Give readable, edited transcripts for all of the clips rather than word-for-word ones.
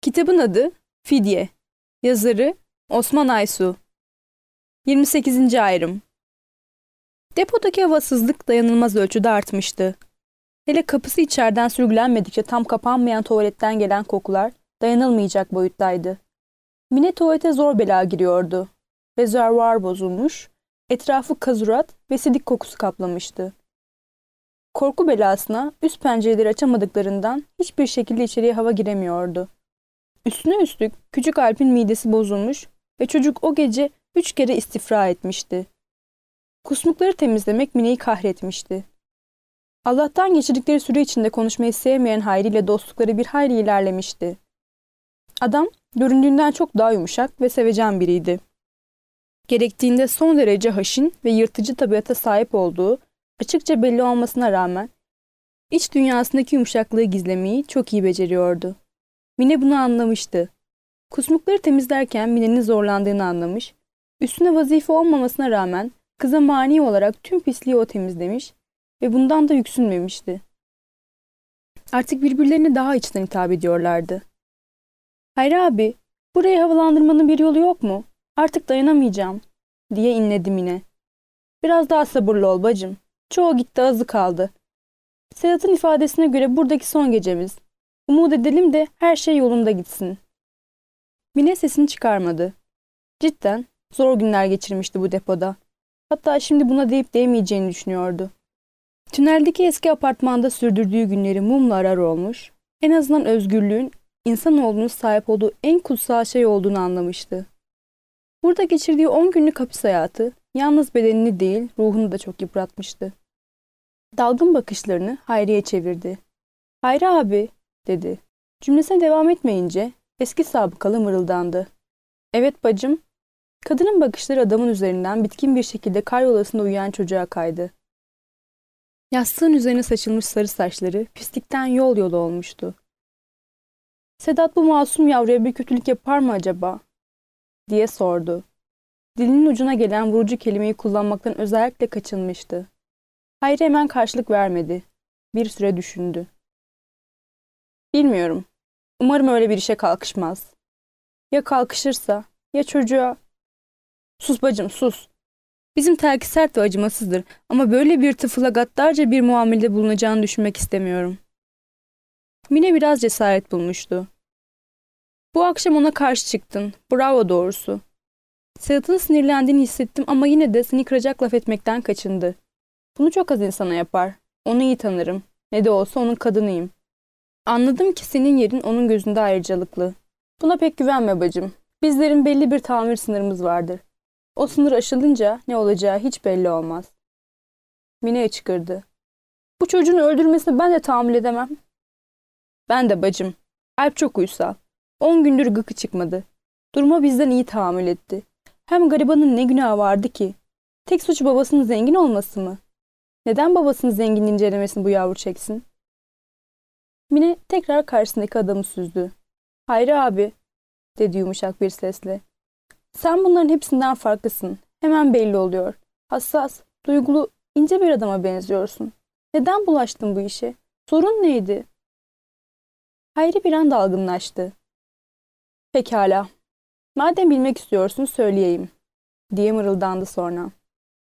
Kitabın adı Fidye. Yazarı Osman Aysu. 28. ayrım. Depodaki havasızlık dayanılmaz ölçüde artmıştı. Hele kapısı içeriden sürgülenmedikçe tam kapanmayan tuvaletten gelen kokular dayanılmayacak boyuttaydı. Mine tuvalete zor bela giriyordu. Rezervuar bozulmuş, etrafı kazurat ve sidik kokusu kaplamıştı. Korku belasına üst pencereleri açamadıklarından hiçbir şekilde içeriye hava giremiyordu. Üstüne üstlük küçük Alp'in midesi bozulmuş ve çocuk o gece 3 kere istifra etmişti. Kusmukları temizlemek Mine'yi kahretmişti. Allah'tan geçirdikleri süre içinde konuşmayı sevmeyen Hayri ile dostlukları bir hayli ilerlemişti. Adam göründüğünden çok daha yumuşak ve sevecen biriydi. Gerektiğinde son derece haşin ve yırtıcı tabiata sahip olduğu açıkça belli olmasına rağmen iç dünyasındaki yumuşaklığı gizlemeyi çok iyi beceriyordu. Mine bunu anlamıştı. Kusmukları temizlerken Mine'nin zorlandığını anlamış, üstüne vazife olmamasına rağmen kıza mani olarak tüm pisliği o temizlemiş ve bundan da yüksünmemişti. Artık birbirlerine daha içten hitap ediyorlardı. "Hayri abi, burayı havalandırmanın bir yolu yok mu? Artık dayanamayacağım," diye inledi Mine. "Biraz daha sabırlı ol bacım. Çoğu gitti, azı kaldı. Sedat'ın ifadesine göre buradaki son gecemiz. Umut edelim de her şey yolunda gitsin." Mine sesini çıkarmadı. Cidden zor günler geçirmişti bu depoda. Hatta şimdi buna deyip değmeyeceğini düşünüyordu. Tüneldeki eski apartmanda sürdürdüğü günleri mumla arar olmuş, en azından özgürlüğün insanoğlunun sahip olduğu en kutsal şey olduğunu anlamıştı. Burada geçirdiği 10 günlük hapis hayatı yalnız bedenini değil ruhunu da çok yıpratmıştı. Dalgın bakışlarını Hayri'ye çevirdi. "Hayri abi," dedi. Cümlesine devam etmeyince eski sabıkalı mırıldandı. "Evet bacım." Kadının bakışları adamın üzerinden bitkin bir şekilde karyolasında uyuyan çocuğa kaydı. Yastığın üzerine saçılmış sarı saçları pislikten yol yol olmuştu. "Sedat bu masum yavruya bir kötülük yapar mı acaba?" diye sordu. Dilinin ucuna gelen vurucu kelimeyi kullanmaktan özellikle kaçınmıştı. Hayri hemen karşılık vermedi. Bir süre düşündü. "Bilmiyorum. Umarım öyle bir işe kalkışmaz. Ya kalkışırsa, ya çocuğa..." "Sus bacım, sus. Bizim terki sert ve acımasızdır ama böyle bir tıfıla gaddarca bir muamelede bulunacağını düşünmek istemiyorum." Mine biraz cesaret bulmuştu. "Bu akşam ona karşı çıktın. Bravo doğrusu. Sedat'ın sinirlendiğini hissettim ama yine de seni kıracak laf etmekten kaçındı. Bunu çok az insana yapar. Onu iyi tanırım. Ne de olsa onun kadınıyım. Anladım ki senin yerin onun gözünde ayrıcalıklı. Buna pek güvenme bacım. Bizlerin belli bir tahammül sınırımız vardır. O sınır aşılınca ne olacağı hiç belli olmaz." Mine çıkırdı. "Bu çocuğun öldürmesini ben de tahammül edemem." "Ben de bacım. Alp çok uysal. 10 gündür gıkı çıkmadı. Duruma bizden iyi tahammül etti. Hem garibanın ne günahı vardı ki? Tek suçu babasının zengin olması mı? Neden babasının zenginliğini incelemesini bu yavru çeksin?" Mine tekrar karşısındaki adamı süzdü. "Hayri abi," dedi yumuşak bir sesle. "Sen bunların hepsinden farklısın. Hemen belli oluyor. Hassas, duygulu, ince bir adama benziyorsun. Neden bulaştın bu işe? Sorun neydi?" Hayri bir an dalgınlaştı. "Pekala. Madem bilmek istiyorsun söyleyeyim," diye mırıldandı sonra.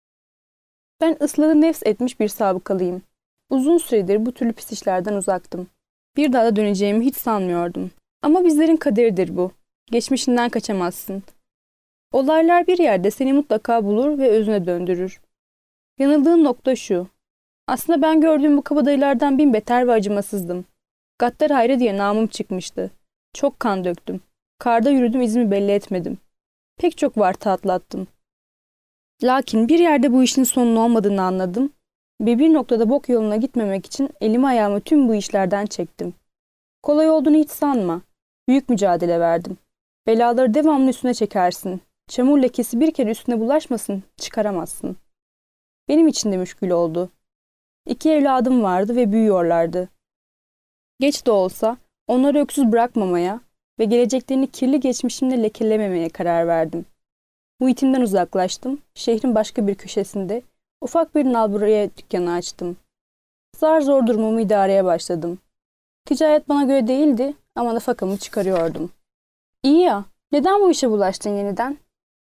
"Ben ıslağı nefs etmiş bir sabıkalıyım. Uzun süredir bu türlü pis işlerden uzaktım. Bir daha da döneceğimi hiç sanmıyordum. Ama bizlerin kaderidir bu. Geçmişinden kaçamazsın. Olaylar bir yerde seni mutlaka bulur ve özüne döndürür. Yanıldığın nokta şu. Aslında ben gördüğüm bu kabadayılardan bin beter ve acımasızdım. Gaddar Hayri diye namım çıkmıştı. Çok kan döktüm. Karda yürüdüm, izimi belli etmedim. Pek çok varta atlattım. Lakin bir yerde bu işin sonunun olmadığını anladım ve bir noktada bok yoluna gitmemek için elimi ayağımı tüm bu işlerden çektim. Kolay olduğunu hiç sanma. Büyük mücadele verdim. Belaları devamlı üstüne çekersin. Çamur lekesi bir kere üstüne bulaşmasın, çıkaramazsın. Benim için de müşkül oldu. 2 evladım vardı ve büyüyorlardı. Geç de olsa onları öksüz bırakmamaya ve geleceklerini kirli geçmişimle lekelememeye karar verdim. Muhitimden uzaklaştım, şehrin başka bir köşesinde ufak bir nalburaya dükkanı açtım. Zar zor durumumu idareye başladım. Ticaret bana göre değildi ama nafakamı çıkarıyordum. İyi ya, neden bu işe bulaştın yeniden?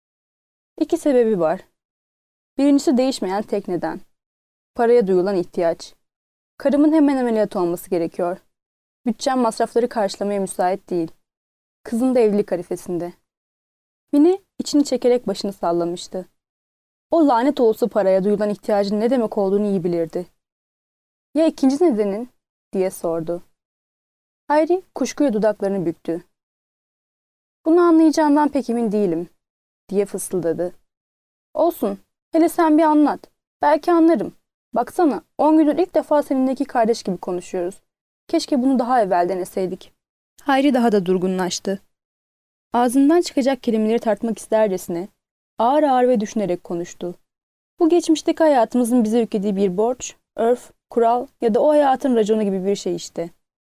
İki sebebi var. Birincisi değişmeyen tek neden. Paraya duyulan ihtiyaç. Karımın hemen ameliyat olması gerekiyor. Bütçem masrafları karşılamaya müsait değil. Kızım da evlilik arifesinde. Mine içini çekerek başını sallamıştı. O lanet olası paraya duyulan ihtiyacın ne demek olduğunu iyi bilirdi. Ya ikinci nedenin? Diye sordu. Hayri kuşkuyla dudaklarını büktü. Bunu anlayacağından pek emin değilim, diye fısıldadı. Olsun, hele sen bir anlat. Belki anlarım. Baksana, 10 gündür ilk defa seninle kardeş gibi konuşuyoruz. Keşke bunu daha evvel deneseydik. Hayri daha da durgunlaştı. Ağzından çıkacak kelimeleri tartmak istercesine, ağır ağır ve düşünerek konuştu. Bu geçmişteki hayatımızın bize yüklediği bir borç, örf, kural ya da o hayatın raconu gibi bir şey işte.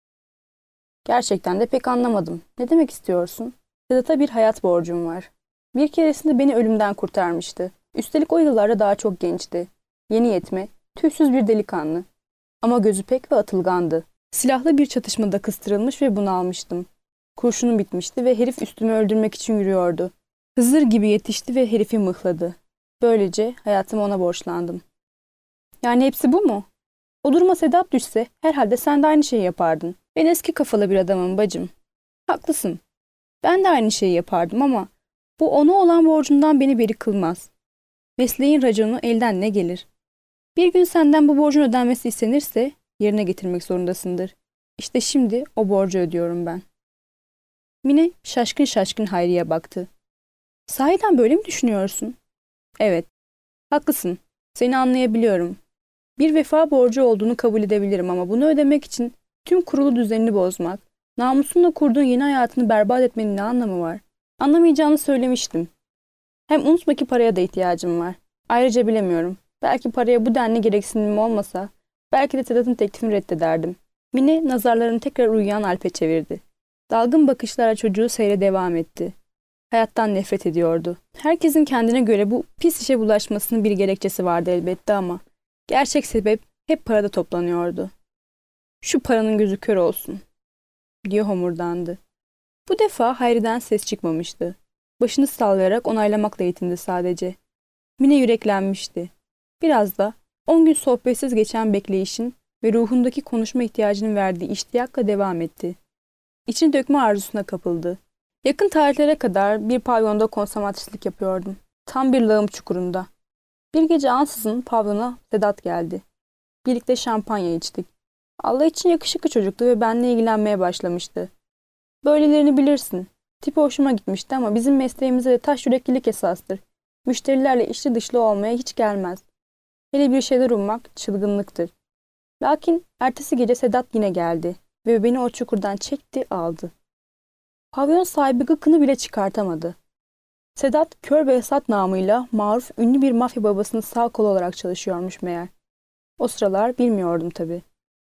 Gerçekten de pek anlamadım. Ne demek istiyorsun? Sedat'a bir hayat borcum var. Bir keresinde beni ölümden kurtarmıştı. Üstelik o yıllarda daha çok gençti. Yeni yetme, tüysüz bir delikanlı. Ama gözü pek ve atılgandı. Silahlı bir çatışmada kıstırılmış ve bunalmıştım. Kurşunum bitmişti ve herif üstümü öldürmek için yürüyordu. Hızır gibi yetişti ve herifi mıhladı. Böylece hayatımı ona borçlandım. Yani hepsi bu mu? O duruma Sedat düşse herhalde sen de aynı şeyi yapardın. Ben eski kafalı bir adamım bacım. Haklısın. Ben de aynı şeyi yapardım ama bu ona olan borcundan beni beri kılmaz. Mesleğin raconu elden ne gelir? Bir gün senden bu borcun ödenmesi istenirse yerine getirmek zorundasındır. İşte şimdi o borcu ödüyorum ben. Mine şaşkın şaşkın Hayri'ye baktı. Sahiden böyle mi düşünüyorsun? Evet. Haklısın. Seni anlayabiliyorum. Bir vefa borcu olduğunu kabul edebilirim ama bunu ödemek için tüm kurulu düzenini bozmak, namusunla kurduğun yeni hayatını berbat etmenin ne anlamı var? Anlamayacağını söylemiştim. Hem unutma ki paraya da ihtiyacım var. Ayrıca bilemiyorum. Belki paraya bu denli gereksinimim olmasa, belki de Sedat'ın teklifini reddederdim. Mine nazarlarını tekrar uyuyan Alp'e çevirdi. Dalgın bakışlarla çocuğu seyre devam etti. Hayattan nefret ediyordu. Herkesin kendine göre bu pis işe bulaşmasının bir gerekçesi vardı elbette ama gerçek sebep hep parada toplanıyordu. Şu paranın gözü kör olsun, diye homurdandı. Bu defa Hayri'den ses çıkmamıştı. Başını sallayarak onaylamakla yetindi sadece. Mine yüreklenmişti. Biraz da 10 gün sohbetsiz geçen bekleyişin ve ruhundaki konuşma ihtiyacının verdiği iştiyakla devam etti. İçini dökme arzusuna kapıldı. Yakın tarihlere kadar bir pavyonda konsomatrislik yapıyordum. Tam bir lağım çukurunda. Bir gece ansızın pavyona Sedat geldi. Birlikte şampanya içtik. Allah için yakışıklı çocuktu ve benimle ilgilenmeye başlamıştı. Böylelerini bilirsin. Tipi hoşuma gitmişti ama bizim mesleğimize de taş yüreklilik esastır. Müşterilerle içli dışlı olmaya hiç gelmez. Hele bir şeyler ummak çılgınlıktır. Lakin ertesi gece Sedat yine geldi ve beni o çukurdan çekti aldı. Pavyon sahibi gıkını bile çıkartamadı. Sedat, Kör Behzat namıyla maruf ünlü bir mafya babasının sağ kolu olarak çalışıyormuş meğer. O sıralar bilmiyordum tabii.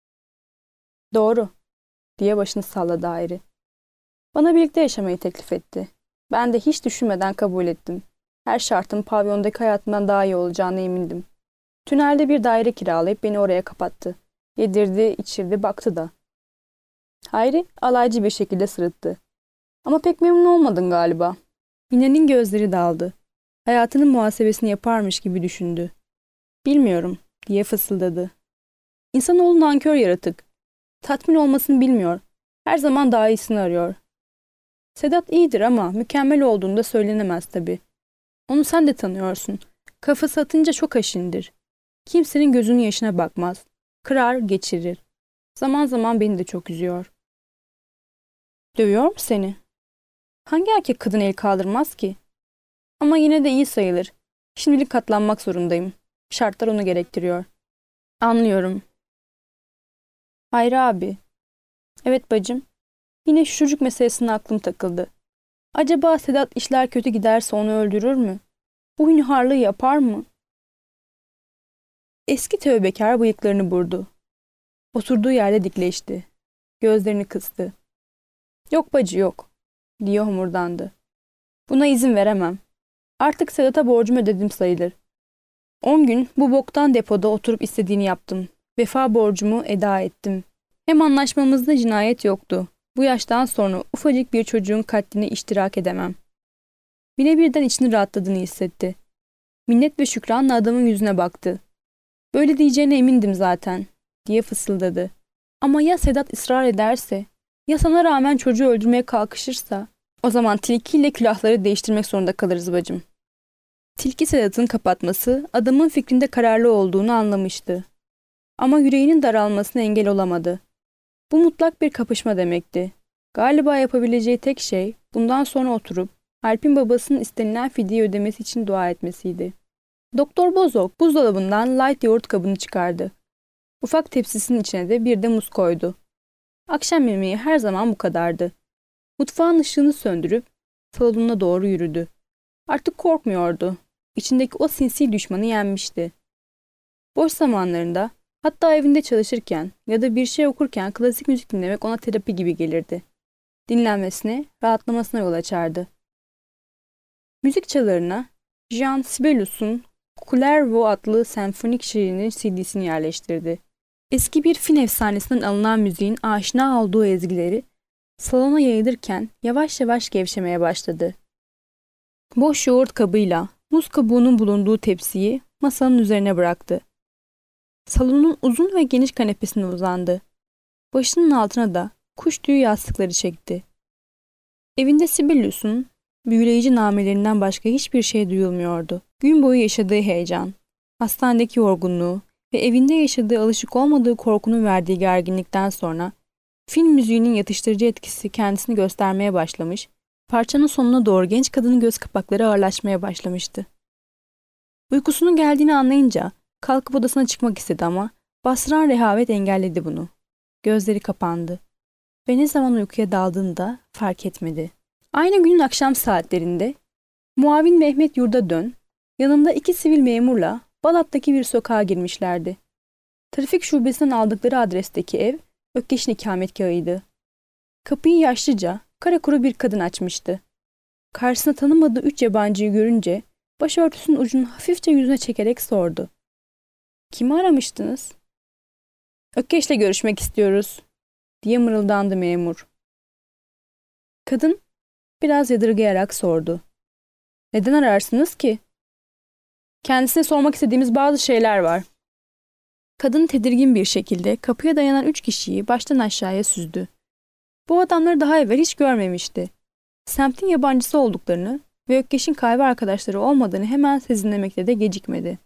Doğru, diye başını salladı Hayri. Bana birlikte yaşamayı teklif etti. Ben de hiç düşünmeden kabul ettim. Her şartın pavyondaki hayatımdan daha iyi olacağına emindim. Tünelde bir daire kiralayıp beni oraya kapattı. Yedirdi, içirdi, baktı da. Hayri alaycı bir şekilde sırıttı. Ama pek memnun olmadın galiba. Mine'nin gözleri daldı. Hayatının muhasebesini yaparmış gibi düşündü. Bilmiyorum, diye fısıldadı. İnsanoğlu nankör yaratık. Tatmin olmasını bilmiyor. Her zaman daha iyisini arıyor. Sedat iyidir ama mükemmel olduğunda söylenemez tabii. Onu sen de tanıyorsun. Kafası atınca çok haşindir. Kimsenin gözünün yaşına bakmaz. Kırar, geçirir. Zaman zaman beni de çok üzüyor. Dövüyor mu seni? Hangi erkek kadın el kaldırmaz ki? Ama yine de iyi sayılır. Şimdilik katlanmak zorundayım. Şartlar onu gerektiriyor. Anlıyorum. Hayri abi. Evet bacım. Yine şu çocuk meselesine aklım takıldı. Acaba Sedat işler kötü giderse onu öldürür mü? Bu hünharlığı yapar mı? Eski tövbekar bıyıklarını burdu. Oturduğu yerde dikleşti. Gözlerini kıstı. Yok bacı yok, diye homurdandı. Buna izin veremem. Artık Sedat'a borcumu ödedim sayılır. 10 gün bu boktan depoda oturup istediğini yaptım. Vefa borcumu eda ettim. Hem anlaşmamızda cinayet yoktu. Bu yaştan sonra ufacık bir çocuğun katline iştirak edemem. Mine birden içini rahatladığını hissetti. Minnet ve şükranla adamın yüzüne baktı. Böyle diyeceğine emindim zaten, diye fısıldadı. Ama ya Sedat ısrar ederse, ya sana rağmen çocuğu öldürmeye kalkışırsa, o zaman tilkiyle külahları değiştirmek zorunda kalırız bacım. Tilki Sedat'ın kapatması, adamın fikrinde kararlı olduğunu anlamıştı. Ama yüreğinin daralmasına engel olamadı. Bu mutlak bir kapışma demekti. Galiba yapabileceği tek şey, bundan sonra oturup, Alp'in babasının istenilen fidye ödemesi için dua etmesiydi. Doktor Bozok buzdolabından light yoğurt kabını çıkardı. Ufak tepsisinin içine de bir de muz koydu. Akşam yemeği her zaman bu kadardı. Mutfağın ışığını söndürüp salonuna doğru yürüdü. Artık korkmuyordu. İçindeki o sinsi düşmanı yenmişti. Boş zamanlarında, hatta evinde çalışırken ya da bir şey okurken klasik müzik dinlemek ona terapi gibi gelirdi. Dinlenmesine, rahatlamasına yol açardı. Müzik çalarına Jean Sibelius'un Kullervo adlı senfonik şiirinin CD'sini yerleştirdi. Eski bir Fin efsanesinden alınan müziğin aşina olduğu ezgileri salona yayılırken yavaş yavaş gevşemeye başladı. Boş yoğurt kabıyla muz kabuğunun bulunduğu tepsiyi masanın üzerine bıraktı. Salonun uzun ve geniş kanepesine uzandı. Başının altına da kuş tüyü yastıkları çekti. Evinde Sibelius'un büyüleyici namelerinden başka hiçbir şey duyulmuyordu. Gün boyu yaşadığı heyecan, hastanedeki yorgunluğu ve evinde yaşadığı alışık olmadığı korkunun verdiği gerginlikten sonra film müziğinin yatıştırıcı etkisi kendisini göstermeye başlamış, parçanın sonuna doğru genç kadının göz kapakları ağırlaşmaya başlamıştı. Uykusunun geldiğini anlayınca kalkıp odasına çıkmak istedi ama bastıran rehavet engelledi bunu. Gözleri kapandı ve ne zaman uykuya daldığını da fark etmedi. Aynı günün akşam saatlerinde muavin Mehmet Yurdadön yanında 2 sivil memurla Balat'taki bir sokağa girmişlerdi. Trafik şubesinden aldıkları adresteki ev Ökkeş'in ikametgahıydı. Kapıyı yaşlıca, kara kuru bir kadın açmıştı. Karşısına tanımadığı 3 yabancıyı görünce başörtüsünün ucunu hafifçe yüzüne çekerek sordu. "Kimi aramıştınız?" "Ökkeş'le görüşmek istiyoruz," diye mırıldandı memur. Kadın biraz yadırgayarak sordu. "Neden ararsınız ki?" "Kendisine sormak istediğimiz bazı şeyler var." Kadın tedirgin bir şekilde kapıya dayanan 3 kişiyi baştan aşağıya süzdü. Bu adamları daha evvel hiç görmemişti. Semtin yabancısı olduklarını ve Ökkeş'in kahve arkadaşları olmadığını hemen sezinlemekte de gecikmedi.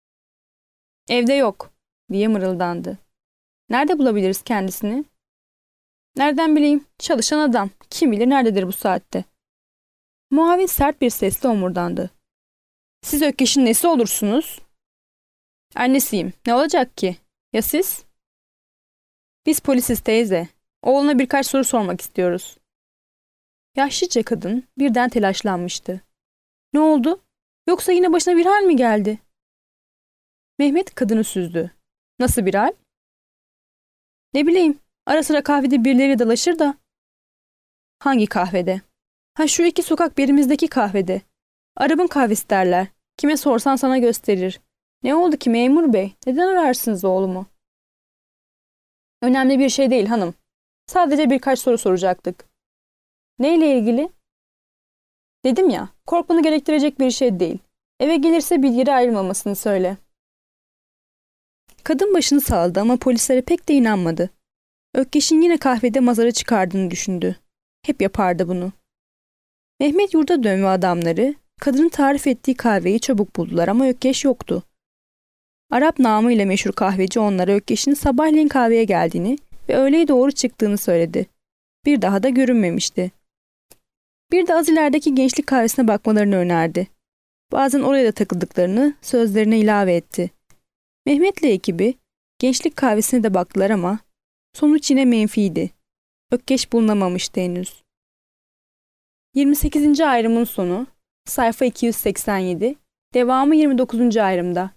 "Evde yok," diye mırıldandı. "Nerede bulabiliriz kendisini?" "Nereden bileyim? Çalışan adam. Kim bilir nerededir bu saatte?" Muavin sert bir sesle omurdandı. "Siz Ökkeş'in nesi olursunuz?" "Annesiyim. Ne olacak ki? Ya siz?" "Biz polisiz teyze. Oğluna birkaç soru sormak istiyoruz." Yaşlıca kadın birden telaşlanmıştı. "Ne oldu? Yoksa yine başına bir hal mi geldi?" Mehmet kadını süzdü. "Nasıl bir hal?" "Ne bileyim, ara sıra kahvede birileri dalaşır da." "Hangi kahvede?" "Ha, şu 2 sokak birimizdeki kahvede. Arap'ın kahvesi derler. Kime sorsan sana gösterir." "Ne oldu ki memur bey? Neden ararsınız oğlumu?" "Önemli bir şey değil hanım. Sadece birkaç soru soracaktık." "Neyle ilgili?" "Dedim ya, korkmanı gerektirecek bir şey değil. Eve gelirse bir yere ayrılmamasını söyle." Kadın başını salladı ama polislere pek de inanmadı. Ökkeş'in yine kahvede mazara çıkardığını düşündü. Hep yapardı bunu. Mehmet Yurdadön ve adamları kadının tarif ettiği kahveyi çabuk buldular ama Ökkeş yoktu. Arap namıyla meşhur kahveci onlara Ökkeş'in sabahleyin kahveye geldiğini ve öğleye doğru çıktığını söyledi. Bir daha da görünmemişti. Bir de az ilerideki gençlik kahvesine bakmalarını önerdi. Bazen oraya da takıldıklarını sözlerine ilave etti. Mehmet'le ekibi gençlik kahvesine de baktılar ama sonuç yine menfiydi. Ökkeş bulunamamıştı henüz. 28. ayrımın sonu, sayfa 287, devamı 29. ayrımda.